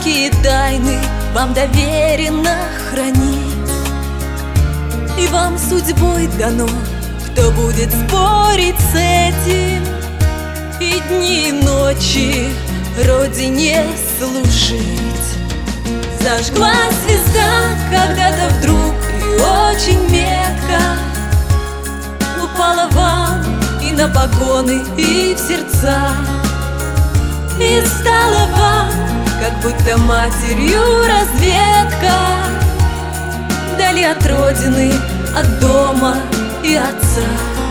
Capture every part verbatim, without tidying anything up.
какие тайны вам доверено хранить. И вам судьбой дано, кто будет спорить с этим, и дни и ночи Родине служить. Зажглась звезда когда-то вдруг и очень метко, упала вам и на погоны, и в сердца, и стала вам как будто матерью разведка, вдали от родины, от дома и отца.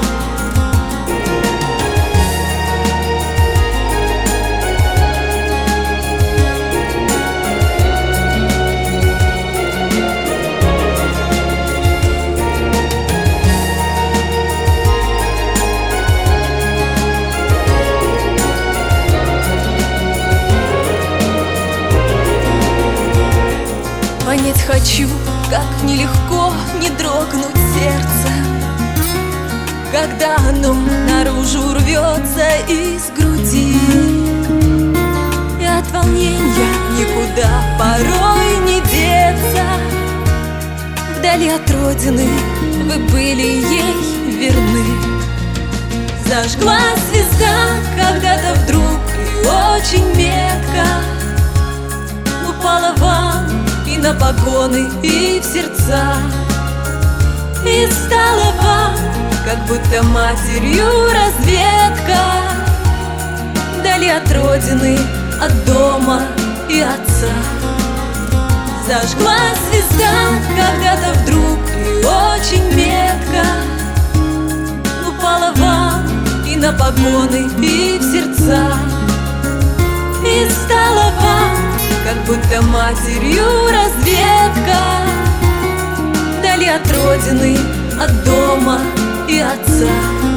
Понять хочу, как нелегко не дрогнуть сердце, когда оно наружу рвется из груди, и от волнения никуда порой не деться. Вдали от родины вы были ей верны. Зажглась звезда когда-то вдруг и очень метко, упала вам и на погоны, и в сердца, и стала вам как будто матерью разведка, вдали от родины, от дома и отца. Зажглась звезда когда-то вдруг и очень метко, упала вам и на погоны, и в сердца, и стала вам как будто матерью разведка, вдали от родины, от дома и отца.